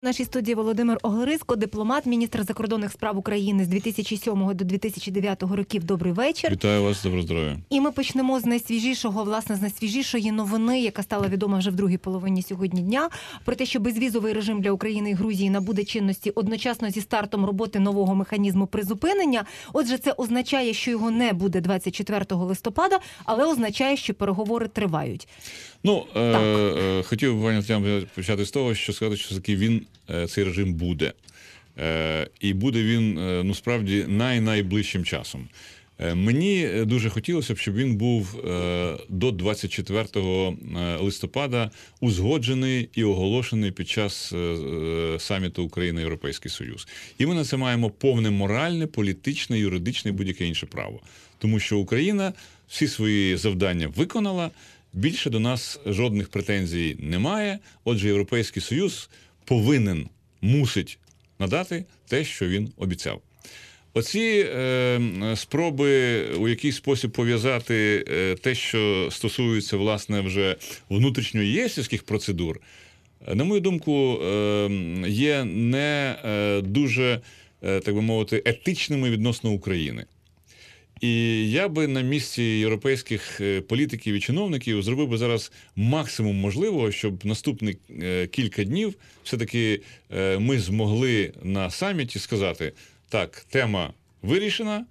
В нашій студії Володимир Огризко, дипломат, міністр закордонних справ України з 2007 до 2009 років. Добрий вечір. Вітаю вас, доброго здоров'я. І ми почнемо з найсвіжішої новини, яка стала відома вже в другій половині сьогодні дня, про те, що безвізовий режим для України і Грузії набуде чинності одночасно зі стартом роботи нового механізму призупинення. Отже, це означає, що його не буде 24 листопада, але означає, що переговори тривають. Хотів би почати з того, що сказати, що таки цей режим буде. І буде він, справді, найближчим часом. Мені дуже хотілося б, щоб він був до 24 листопада узгоджений і оголошений під час саміту Україна-Європейський Союз. І ми на це маємо повне моральне, політичне, юридичне і будь-яке інше право. Тому що Україна всі свої завдання виконала, більше до нас жодних претензій немає. Отже, Європейський Союз мусить надати те, що він обіцяв. Оці спроби у якийсь спосіб пов'язати те, що стосується, власне, вже внутрішньоєсівських процедур, на мою думку, є не дуже, так би мовити, етичними відносно України. І я би на місці європейських політиків і чиновників зробив би зараз максимум можливого, щоб наступні кілька днів все-таки ми змогли на саміті сказати: так, тема вирішена,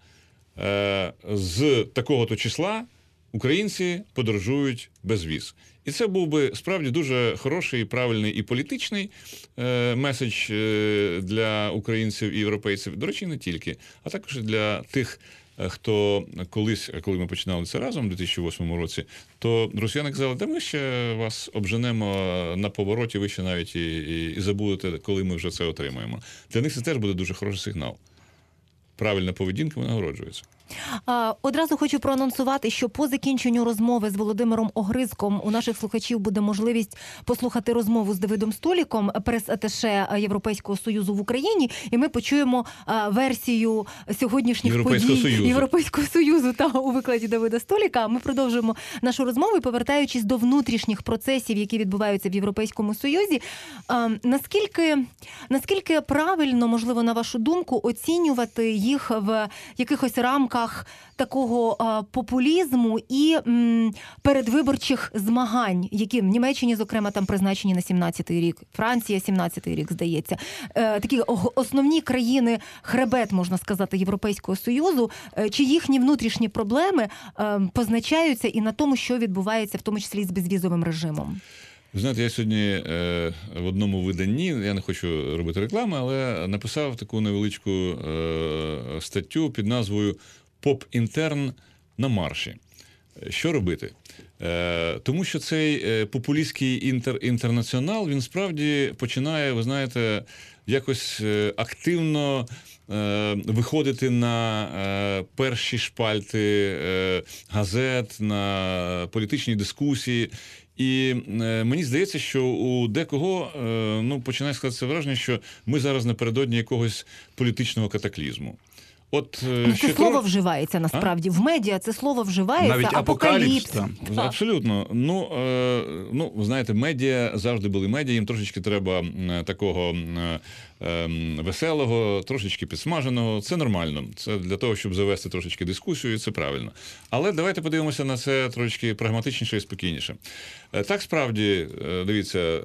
з такого-то числа українці подорожують без віз. І це був би справді дуже хороший, правильний і політичний меседж для українців і європейців. До речі, не тільки, а також для тих, хто колись, коли ми починали це разом у 2008 році, то росіяни казали: та ми ще вас обженемо на повороті, ви ще навіть і забудете, коли ми вже це отримаємо. Для них це теж буде дуже хороший сигнал. Правильна поведінка винагороджується. Одразу хочу проанонсувати, що по закінченню розмови з Володимиром Огризком у наших слухачів буде можливість послухати розмову з Давидом Століком, прес-аташе Європейського Союзу в Україні, і ми почуємо версію сьогоднішніх подій Європейського Союзу у викладі Давида Століка. Ми продовжуємо нашу розмову і, повертаючись до внутрішніх процесів, які відбуваються в Європейському Союзі, наскільки правильно, можливо, на вашу думку, оцінювати їх в якихось рамках такого популізму і передвиборчих змагань, які в Німеччині, зокрема, там призначені на 17-й рік, Франція 17-й рік, здається. Такі основні країни, хребет, можна сказати, Європейського Союзу, чи їхні внутрішні проблеми позначаються і на тому, що відбувається, в тому числі з безвізовим режимом? Ви знаєте, я сьогодні в одному виданні, я не хочу робити реклами, але написав таку невеличку статтю під назвою «Поп-інтерн на марші». Що робити? Тому що цей популістський інтернаціонал, він справді починає, ви знаєте, якось активно виходити на перші шпальти газет, на політичні дискусії. І мені здається, що у декого починає складатися враження, що ми зараз напередодні якогось політичного катаклізму. Це слово вживається насправді. В медіа це слово вживається. Навіть апокаліпс. Абсолютно. Ви знаєте, медіа завжди були медіа, їм трошечки треба такого веселого, трошечки підсмаженого. Це нормально. Це для того, щоб завести трошечки дискусію, і це правильно. Але давайте подивимося на це трошечки прагматичніше і спокійніше. Так, справді, дивіться,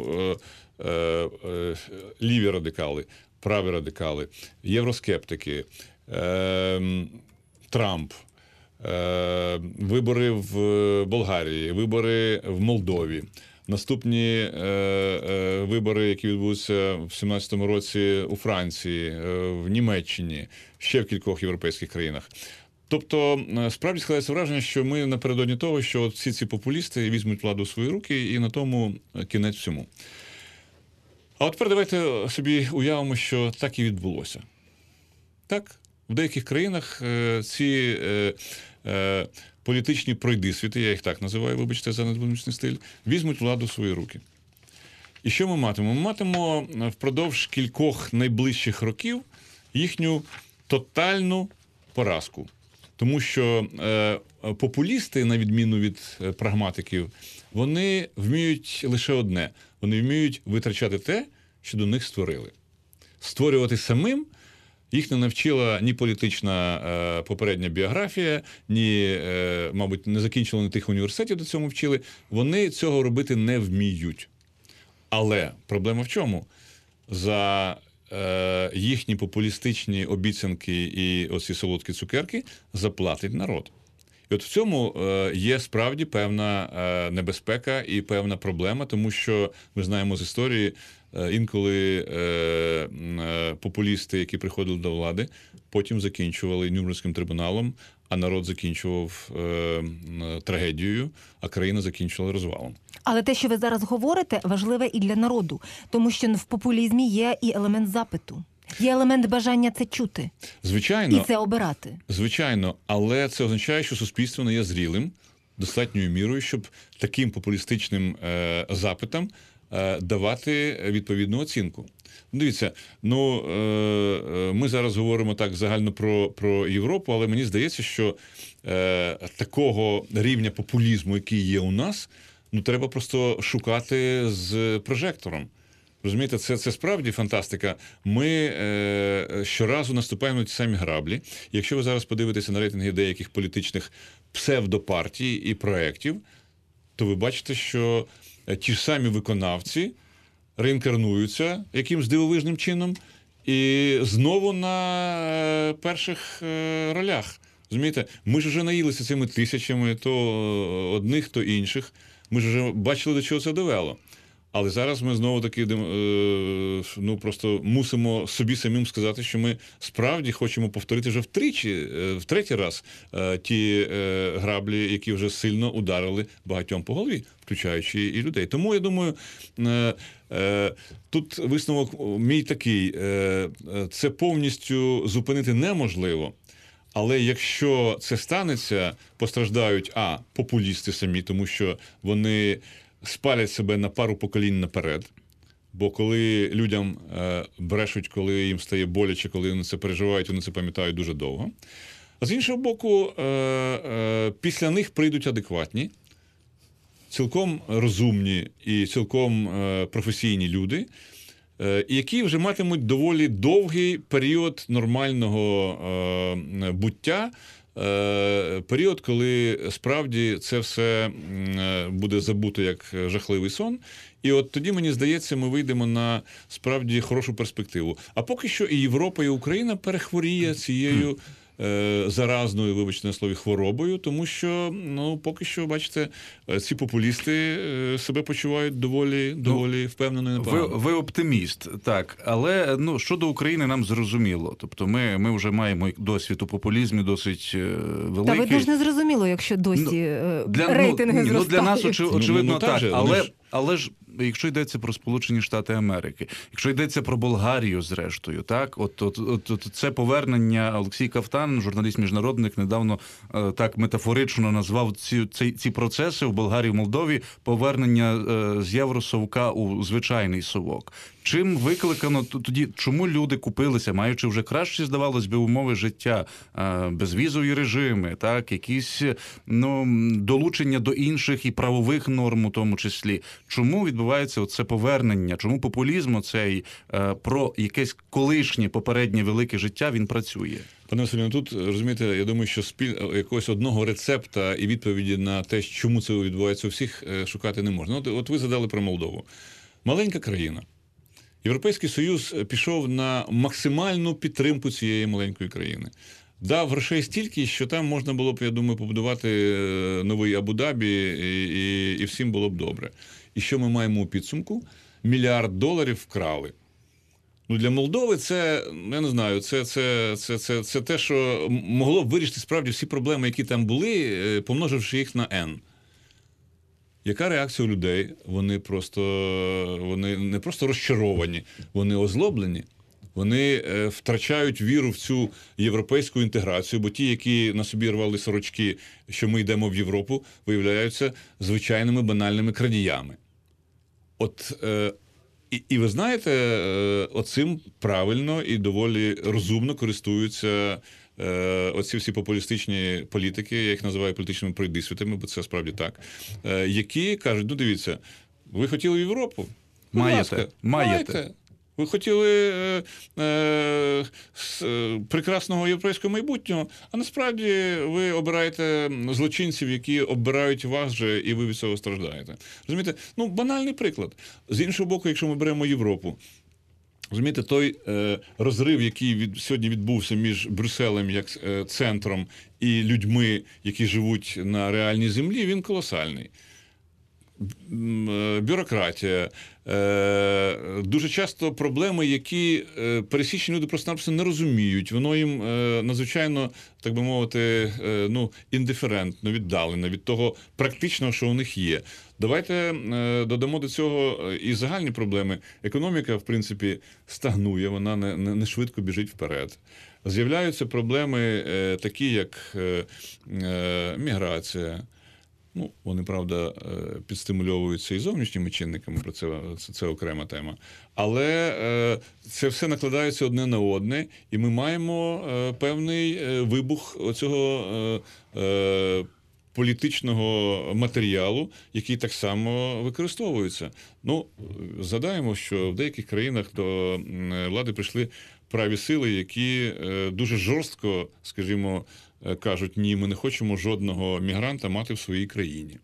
ліві радикали, праві радикали, євроскептики, Трамп, вибори в Болгарії, вибори в Молдові, наступні вибори, які відбудуться в 2017 році у Франції, в Німеччині, ще в кількох європейських країнах. Тобто, справді складається враження, що ми напередодні того, що всі ці популісти візьмуть владу в свої руки, і на тому кінець всьому. А от тепер давайте собі уявимо, що так і відбулося. Так, в деяких країнах ці політичні пройдисвіти, я їх так називаю, вибачте за недвозначний стиль, візьмуть владу в свої руки. І що ми матимемо? Ми матимемо впродовж кількох найближчих років їхню тотальну поразку. Тому що популісти, на відміну від прагматиків, вони вміють лише одне. Вони вміють витрачати те, що до них створили. Створювати самим їх не навчила ні політична попередня біографія, ні, мабуть, не закінчили ні тих університетів, до цього вчили. Вони цього робити не вміють. Але проблема в чому? За їхні популістичні обіцянки і оці солодкі цукерки заплатить народ. І от в цьому є справді певна небезпека і певна проблема, тому що ми знаємо з історії, інколи популісти, які приходили до влади, потім закінчували Нюрнберзьким трибуналом, а народ закінчував трагедією, а країна закінчувала розвалом. Але те, що ви зараз говорите, важливе і для народу, тому що в популізмі є і елемент запиту. Є елемент бажання це чути. Звичайно. І це обирати. Звичайно, але це означає, що суспільство не є зрілим достатньою мірою, щоб таким популістичним запитам давати відповідну оцінку. Дивіться, ми зараз говоримо так загально про Європу, але мені здається, що такого рівня популізму, який є у нас, треба просто шукати з прожектором. Розумієте, це справді фантастика. Ми щоразу наступаємо на ті самі граблі. Якщо ви зараз подивитеся на рейтинги деяких політичних псевдопартій і проєктів, то ви бачите, що ті ж самі виконавці реінкарнуються якимсь дивовижним чином і знову на перших ролях. Розумієте, ми ж вже наїлися цими тисячами, то одних, то інших. Ми ж вже бачили, до чого це довело. Але зараз ми знову-таки просто мусимо собі самим сказати, що ми справді хочемо повторити вже в третій раз ті граблі, які вже сильно ударили багатьом по голові, включаючи і людей. Тому, я думаю, тут висновок мій такий, це повністю зупинити неможливо. Але якщо це станеться, постраждають, популісти самі, тому що вони спалять себе на пару поколінь наперед. Бо коли людям брешуть, коли їм стає боляче, коли вони це переживають, вони це пам'ятають дуже довго. А з іншого боку, після них прийдуть адекватні, цілком розумні і цілком професійні люди, які вже матимуть доволі довгий період нормального буття, період, коли справді це все буде забуто як жахливий сон. І от тоді, мені здається, ми вийдемо на справді хорошу перспективу. А поки що і Європа, і Україна перехворіє цією заразною, вибачте на слові, хворобою, тому що, поки що, бачите, ці популісти себе почувають доволі впевнено і непогано. Ви оптиміст, так. Але, щодо України нам зрозуміло. Тобто ми вже маємо досвід у популізмі досить великий. Та ви ж не зрозуміло, якщо досі рейтинги зростають. Для нас, очевидно, так. Але ж якщо йдеться про Сполучені Штати Америки, якщо йдеться про Болгарію, зрештою, так, от це повернення, Олексій Кафтан, журналіст-міжнародник, недавно так метафорично назвав ці процеси в Болгарії, в Молдові, повернення з євросовка у звичайний совок. Чим викликано тоді, чому люди купилися, маючи вже кращі, здавалось би, умови життя, безвізові режими, так, якісь долучення до інших і правових норм у тому числі. Чому відбувається оце повернення? Чому популізм оцей про якесь колишнє попереднє велике життя він працює? Пане Василю, тут, розумієте, я думаю, що якогось одного рецепта і відповіді на те, чому це відбувається у всіх, шукати не можна. От ви задали про Молдову. Маленька країна. Європейський Союз пішов на максимальну підтримку цієї маленької країни. Дав грошей стільки, що там можна було б, я думаю, побудувати новий Абу-Дабі, і всім було б добре. І що ми маємо у підсумку? $1 мільярд вкрали. Для Молдови це, я не знаю, це те, що могло б вирішити справді всі проблеми, які там були, помноживши їх на N. Яка реакція у людей? Вони не просто розчаровані, вони озлоблені. Вони втрачають віру в цю європейську інтеграцію, бо ті, які на собі рвали сорочки, що ми йдемо в Європу, виявляються звичайними банальними крадіями. І ви знаєте, оцим правильно і доволі розумно користуються оці всі популістичні політики, я їх називаю політичними пройдисвітами, бо це справді так, які кажуть, дивіться, ви хотіли в Європу? Будь ласка, маєте. Ви хотіли прекрасного європейського майбутнього, а насправді ви обираєте злочинців, які обирають вас же, і ви від цього страждаєте. Розумієте? Ну, банальний приклад. З іншого боку, якщо ми беремо Європу, розумієте, той розрив, який сьогодні відбувся між Брюсселем як центром і людьми, які живуть на реальній землі, він колосальний. Бюрократія, дуже часто проблеми, які пересічні люди просто-напросто не розуміють. Воно їм надзвичайно, так би мовити, індиферентно, віддалено від того практичного, що у них є. Давайте додамо до цього і загальні проблеми. Економіка, в принципі, стагнує, вона не швидко біжить вперед. З'являються проблеми такі, як міграція. Ну, вони, правда, підстимульовуються і зовнішніми чинниками, про це окрема тема. Але це все накладається одне на одне, і ми маємо певний вибух оцього політичного матеріалу, який так само використовується. Ну, згадаємо, що в деяких країнах до влади прийшли праві сили, які дуже жорстко, скажімо, кажуть, ні, ми не хочемо жодного мігранта мати в своїй країні.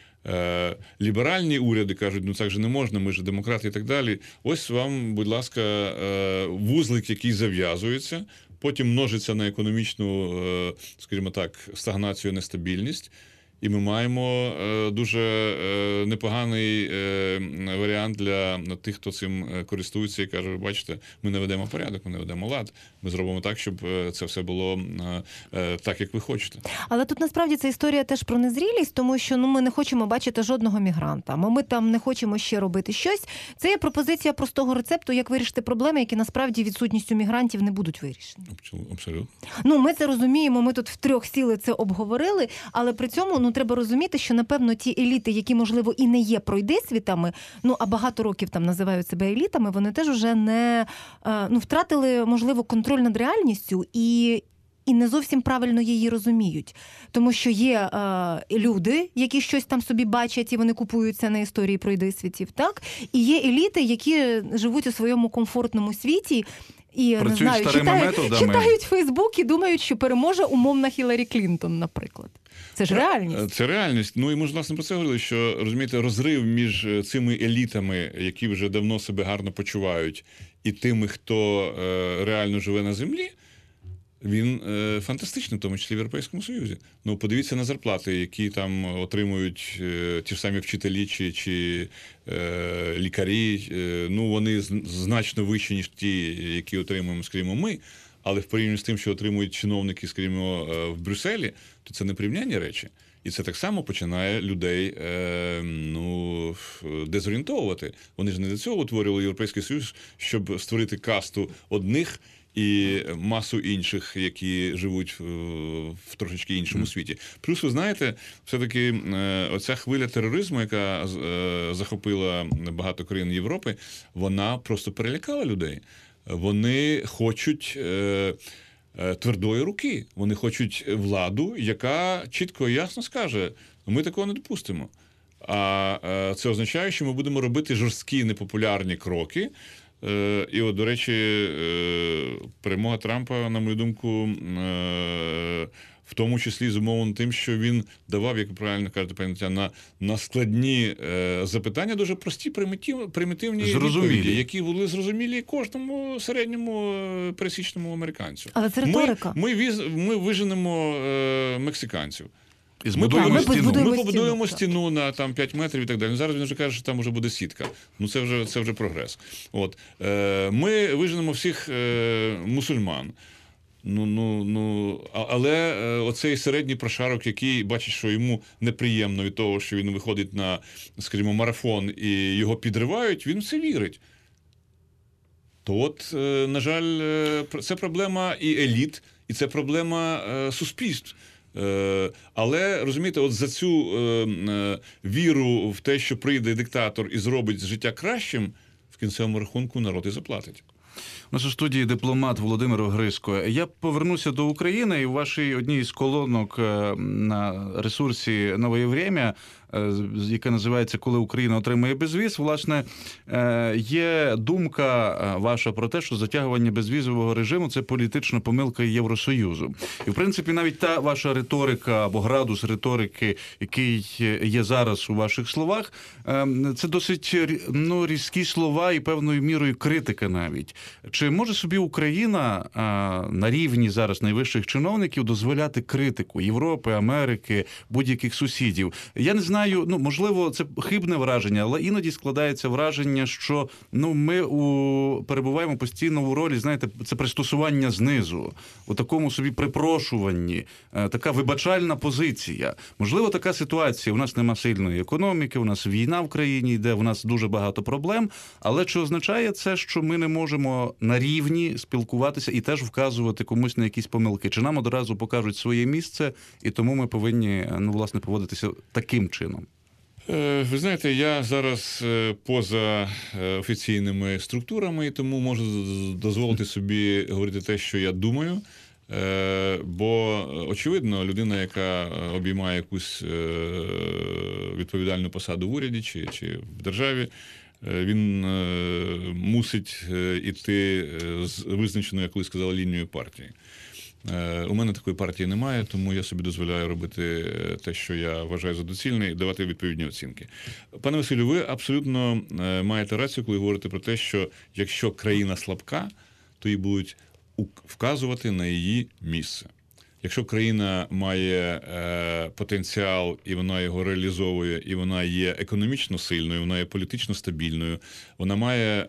Ліберальні уряди кажуть, ну так же не можна, ми ж демократи і так далі. Ось вам, будь ласка, вузлик, який зав'язується, потім множиться на економічну, скажімо так, стагнацію, нестабільність. І ми маємо дуже непоганий варіант для тих, хто цим користується і каже, ви бачите, ми не ведемо порядок, ми не ведемо лад, ми зробимо так, щоб це все було так, як ви хочете. Але тут насправді ця історія теж про незрілість, тому що ми не хочемо бачити жодного мігранта, ми там не хочемо ще робити щось. Це є пропозиція простого рецепту, як вирішити проблеми, які насправді відсутністю мігрантів не будуть вирішені. Абсолютно. Ми це розуміємо, ми тут втрьох сіли це обговорили, але при цьому треба розуміти, що, напевно, ті еліти, які, можливо, і не є пройдисвітами, а багато років там називають себе елітами, вони теж уже не втратили, можливо, контроль над реальністю і не зовсім правильно її розуміють. Тому що є люди, які щось там собі бачать, і вони купуються на історії пройдисвітів, так? І є еліти, які живуть у своєму комфортному світі, і, працюють не знаю, читають Фейсбук і думають, що переможе умовна Хіларі Клінтон, наприклад. Це ж реальність. Це реальність. Ну і ми ж, власне, про це говорили, що, розумієте, розрив між цими елітами, які вже давно себе гарно почувають, і тими, хто реально живе на землі, він фантастичний, в тому числі в Європейському Союзі. Ну, подивіться на зарплати, які там отримують ті ж самі вчителі чи лікарі. Ну, вони значно вищі, ніж ті, які отримуємо, скажімо, ми. Але в порівнянні з тим, що отримують чиновники, скажімо, в Брюсселі, то це непорівнянні речі. І це так само починає людей дезорієнтовувати. Вони ж не для цього утворювали Європейський Союз, щоб створити касту одних і масу інших, які живуть в трошечки іншому світі. Плюс, ви знаєте, все-таки оця хвиля тероризму, яка захопила багато країн Європи, вона просто перелякала людей. Вони хочуть твердої руки, вони хочуть владу, яка чітко і ясно скаже, ми такого не допустимо. А це означає, що ми будемо робити жорсткі непопулярні кроки. І от, до речі, перемога Трампа, на мою думку, в тому числі зумовлено тим, що він давав, як ви правильно кажете, пані Тетяно, на складні запитання дуже прості, примітивні відповіді, які були зрозумілі кожному середньому пересічному американцю. Але це риторика. Ми виженемо мексиканців. І ми побудуємо стіну на 5 метрів і так далі. Зараз він вже каже, що там вже буде сітка. Ну це вже прогрес. От. Ми виженемо всіх мусульман. Але оцей середній прошарок, який бачить, що йому неприємно від того, що він виходить на, скажімо, марафон і його підривають, він в це вірить. То от, на жаль, це проблема і еліт, і це проблема суспільств. Але, розумієте, от за цю віру в те, що прийде диктатор і зробить життя кращим, в кінцевому рахунку народ і заплатить. У нас у студії дипломат Володимир Огризко. Я повернуся до України, і в вашій одній з колонок на ресурсі «Нове Время», яка називається «Коли Україна отримає безвіз», власне, є думка ваша про те, що затягування безвізового режиму – це політична помилка Євросоюзу. І, в принципі, навіть та ваша риторика або градус риторики, який є зараз у ваших словах, це досить різкі слова і певною мірою критика навіть. Чи може собі Україна на рівні зараз найвищих чиновників дозволяти критику Європи, Америки, будь-яких сусідів? Я не знаю, можливо, це хибне враження, але іноді складається враження, що ми перебуваємо постійно у ролі, знаєте, це пристосування знизу, у такому собі припрошуванні, така вибачальна позиція. Можливо, така ситуація. У нас нема сильної економіки, у нас війна в країні йде, у нас дуже багато проблем, але чи означає це, що ми не можемо на рівні спілкуватися і теж вказувати комусь на якісь помилки? Чи нам одразу покажуть своє місце, і тому ми повинні, власне, поводитися таким чином? Ви знаєте, я зараз поза офіційними структурами, і тому можу дозволити собі говорити те, що я думаю. Бо, очевидно, людина, яка обіймає якусь відповідальну посаду в уряді чи в державі, він мусить іти з визначеною, як ви сказали, лінією партії. У мене такої партії немає, тому я собі дозволяю робити те, що я вважаю за доцільне, і давати відповідні оцінки. Пане Василю, ви абсолютно маєте рацію, коли говорите про те, що якщо країна слабка, то їй будуть вказувати на її місце. Якщо країна має потенціал, і вона його реалізовує, і вона є економічно сильною, вона є політично стабільною, вона має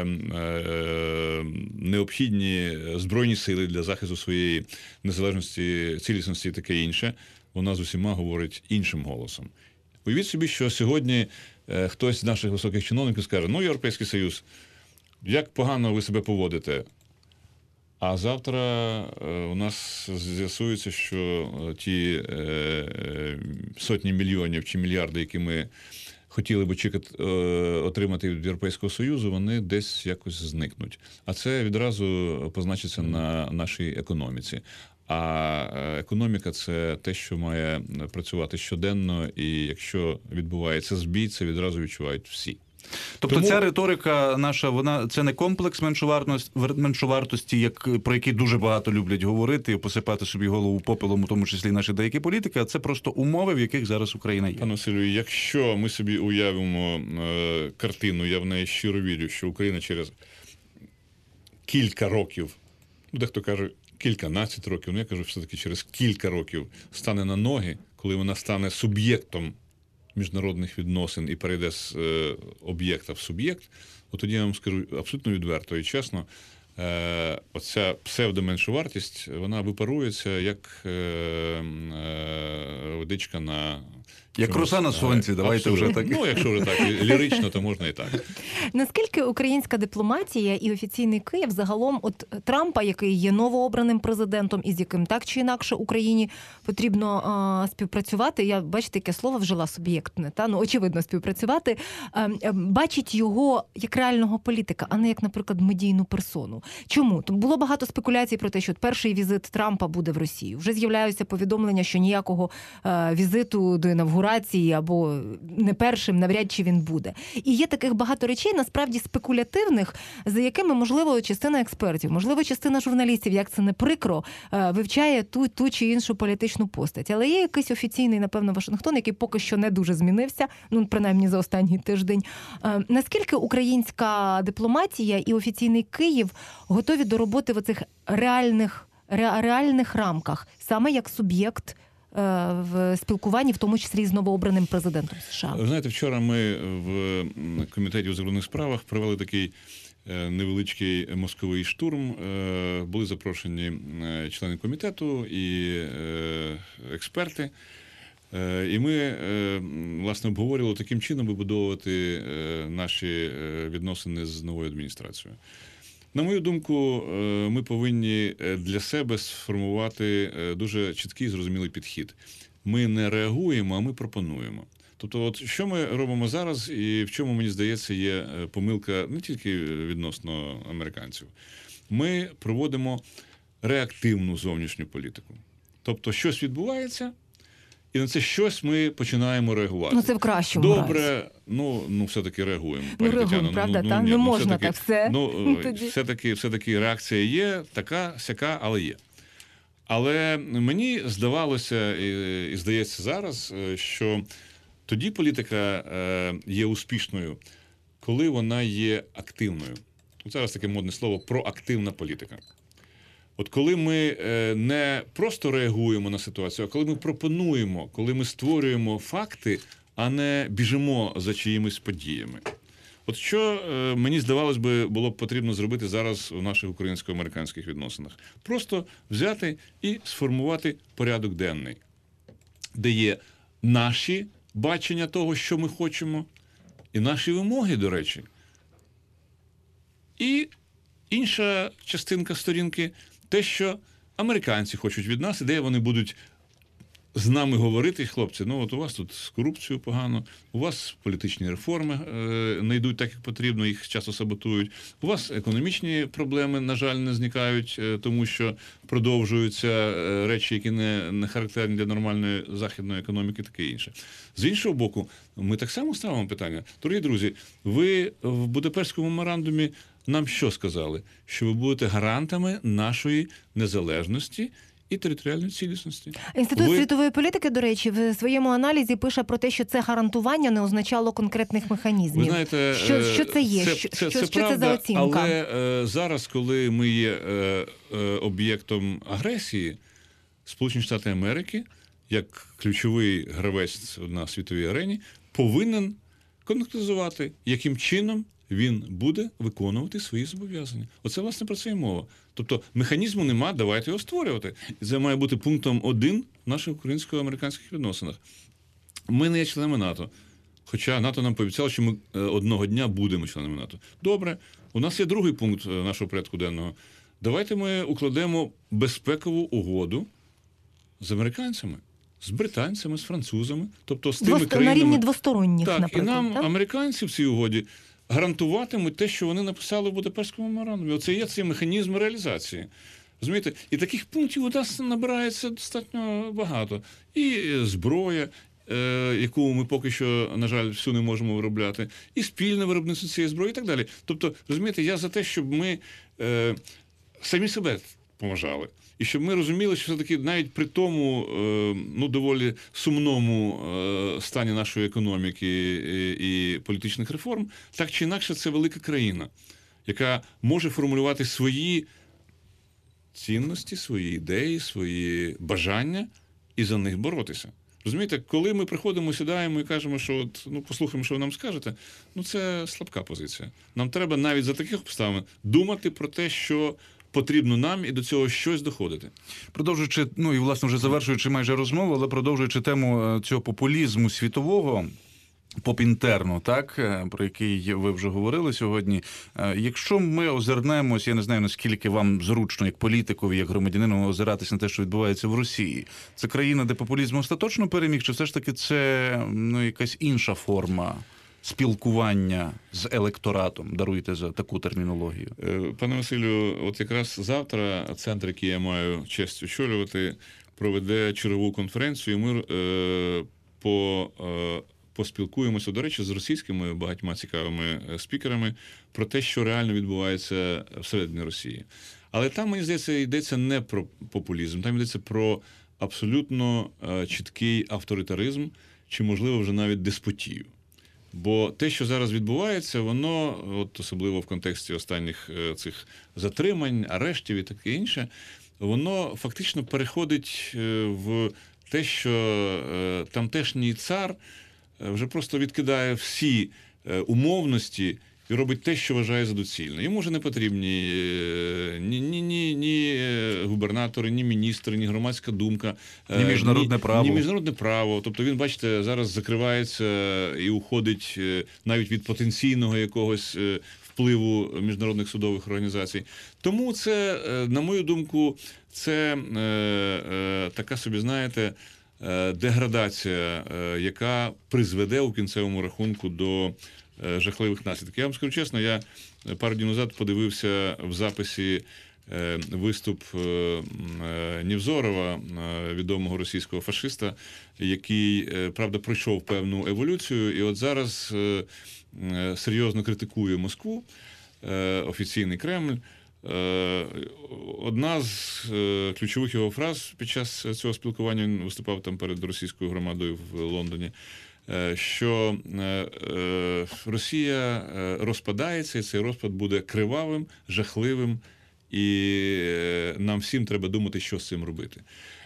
необхідні збройні сили для захисту своєї незалежності, цілісності і таке інше, вона з усіма говорить іншим голосом. Уявіть собі, що сьогодні хтось з наших високих чиновників скаже: Європейський Союз, як погано ви себе поводите. А завтра у нас з'ясується, що ті сотні мільйонів чи мільярди, які ми хотіли би отримати від Європейського Союзу, вони десь якось зникнуть. А це відразу позначиться на нашій економіці. А економіка – це те, що має працювати щоденно, і якщо відбувається збій, це відразу відчувають всі. Тобто ця риторика наша, це не комплекс меншовартості, про який дуже багато люблять говорити і посипати собі голову попелом, у тому числі наші деякі політики, а це просто умови, в яких зараз Україна є. Пане Василю, якщо ми собі уявимо картину, я в неї щиро вірю, що Україна через кілька років, дехто каже кільканадцять років, я кажу все-таки через кілька років стане на ноги, коли вона стане суб'єктом міжнародних відносин і перейде з об'єкта в суб'єкт, от тоді я вам скажу абсолютно відверто і чесно, оця псевдоменшовартість, вона випарується як водичка на... Як роса на сонці, давайте вже так. Якщо вже так, лірично, то можна і так. Наскільки українська дипломатія і офіційний Київ загалом от Трампа, який є новообраним президентом, і з яким так чи інакше Україні потрібно співпрацювати, я, бачите, яке слово вжила, суб'єктне, очевидно, співпрацювати, бачить його як реального політика, а не як, наприклад, медійну персону. Чому? Тому було багато спекуляцій про те, що перший візит Трампа буде в Росію. Вже з'являються повідомлення, що ніякого візиту до інавгурації або не першим, навряд чи він буде. І є таких багато речей, насправді спекулятивних, за якими, можливо, частина експертів, можливо, частина журналістів, як це не прикро, вивчає ту чи іншу політичну постать. Але є якийсь офіційний, напевно, Вашингтон, який поки що не дуже змінився, принаймні за останній тиждень. Наскільки українська дипломатія і офіційний Київ готові до роботи в оцих реальних рамках, саме як суб'єкт в спілкуванні, в тому числі з новообраним президентом США? Ви знаєте, вчора ми в Комітеті у закордонних справах провели такий невеличкий мозковий штурм. Були запрошені члени комітету і експерти. І ми, власне, обговорювали таким чином вибудовувати наші відносини з новою адміністрацією. На мою думку, ми повинні для себе сформувати дуже чіткий і зрозумілий підхід. Ми не реагуємо, а ми пропонуємо. Тобто, от що ми робимо зараз, і в чому, мені здається, є помилка не тільки відносно американців. Ми проводимо реактивну зовнішню політику. Тобто, щось відбувається, і на це щось ми починаємо реагувати. Ну, це в кращому разі. Добре, все-таки реагуємо. Ну, пані реагуємо, Тетяно. правда? Ну, Та? ні, Не ну, можна все-таки, так все. Тоді. все-таки реакція є, така, сяка, але є. Але мені здавалося, і здається зараз, що тоді політика є успішною, коли вона є активною. Тут зараз таке модне слово проактивна політика. От коли ми не просто реагуємо на ситуацію, а коли ми пропонуємо, коли ми створюємо факти, а не біжимо за чиїмись подіями. От що мені здавалось би було б потрібно зробити зараз у наших українсько-американських відносинах? Просто взяти і сформувати порядок денний, де є наші бачення того, що ми хочемо, і наші вимоги, до речі. І інша частинка сторінки – те, що американці хочуть від нас, і де вони будуть з нами говорити, хлопці, ну от у вас тут з корупцією погано, у вас політичні реформи не йдуть так, як потрібно, їх часто саботують, у вас економічні проблеми, на жаль, не зникають, тому що продовжуються речі, які не характерні для нормальної західної економіки, таке інше. З іншого боку, ми так само ставимо питання. Дорогі друзі, ви в Будапештському меморандумі нам що сказали? Що ви будете гарантами нашої незалежності і територіальної цілісності. Інститут світової політики, до речі, в своєму аналізі пише про те, що це гарантування не означало конкретних механізмів. Ви знаєте, що це є? Що правда, це за оцінка? Але зараз, коли ми є об'єктом агресії, Сполучені Штати Америки, як ключовий гравець на світовій арені, повинен конкретизувати, яким чином він буде виконувати свої зобов'язання. Оце, власне, про це і мова. Тобто механізму нема, давайте його створювати. І це має бути пунктом 1 в наших українсько-американських відносинах. Ми не є членами НАТО. Хоча НАТО нам пообіцяло, що ми одного дня будемо членами НАТО. Добре, у нас є другий пункт нашого порядку денного. Давайте ми укладемо безпекову угоду з американцями, з британцями, з французами, тобто з тими країнами. На рівні двосторонніх, так, наприклад. І нам так? американці в цій угоді гарантуватимуть те, що вони написали в Будапештському меморандумі. Оце є цей механізм реалізації. Розумієте? І таких пунктів у нас набирається достатньо багато. І зброя, яку ми поки що, на жаль, всю не можемо виробляти, і спільне виробництво цієї зброї, і так далі. Тобто, розумієте, я за те, щоб ми самі себе поважали. І щоб ми розуміли, що все-таки навіть при тому доволі сумному стані нашої економіки і політичних реформ, так чи інакше це велика країна, яка може формулювати свої цінності, свої ідеї, свої бажання і за них боротися. Розумієте, коли ми приходимо, сідаємо і кажемо, що послухаємо, що ви нам скажете, це слабка позиція. Нам треба навіть за таких обставин думати про те, що потрібно нам, і до цього щось доходити. Продовжуючи, і, власне, вже завершуючи майже розмову, але продовжуючи тему цього популізму світового, попінтерну, так, про який ви вже говорили сьогодні. Якщо ми озирнемось, я не знаю, наскільки вам зручно, як політикові, як громадянину, озиратись на те, що відбувається в Росії. Це країна, де популізм остаточно переміг, чи все ж таки це якась інша форма спілкування з електоратом? Даруйте за таку термінологію. Пане Василю, от якраз завтра центр, який я маю честь очолювати, проведе чергову конференцію, і ми поспілкуємося, до речі, з російськими багатьма цікавими спікерами про те, що реально відбувається всередині Росії. Але там, мені здається, йдеться не про популізм, там йдеться про абсолютно чіткий авторитаризм, чи, можливо, вже навіть деспотію. Бо те, що зараз відбувається, воно, от особливо в контексті останніх цих затримань, арештів і таке інше, воно фактично переходить в те, що тамтешній цар вже просто відкидає всі умовності і робить те, що вважає за доцільне. Йому вже не потрібні ні губернатори, ні міністри, ні громадська думка, ні міжнародне право. Ні міжнародне право. Тобто він, бачите, зараз закривається і уходить навіть від потенційного якогось впливу міжнародних судових організацій. Тому це, на мою думку, це така собі, знаєте, деградація, яка призведе у кінцевому рахунку до жахливих наслідків. Я вам скажу чесно, я пару днів назад подивився в записі виступ Нєвзорова, відомого російського фашиста, який, правда, пройшов певну еволюцію, і от зараз серйозно критикує Москву, офіційний Кремль. Одна з ключових його фраз під час цього спілкування, він виступав там перед російською громадою в Лондоні, що Росія розпадається, і цей розпад буде кривавим, жахливим, і нам всім треба думати, що з цим робити.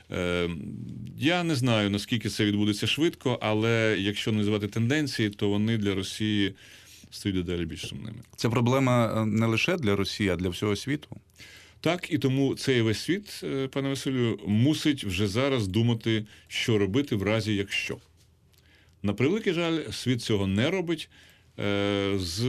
Я не знаю, наскільки це відбудеться швидко, але якщо називати тенденції, то вони для Росії стають дедалі більш сумними. Це проблема не лише для Росії, а для всього світу? Так, і тому цей весь світ, пане Василю, мусить вже зараз думати, що робити в разі якщо. На превеликий жаль, світ цього не робить з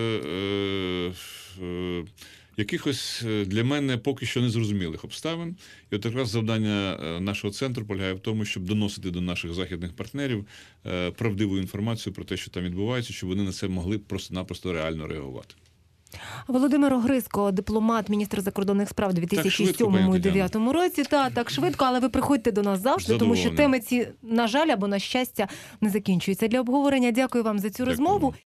якихось для мене поки що незрозумілих обставин. І от якраз завдання нашого центру полягає в тому, щоб доносити до наших західних партнерів правдиву інформацію про те, що там відбувається, щоб вони на це могли просто-напросто реально реагувати. Володимир Огризко, дипломат, міністр закордонних справ у 2007-2009 році. Так швидко, але ви приходьте до нас завжди, тому що теми ці, на жаль, або на щастя, не закінчуються. Для обговорення дякую вам за цю розмову.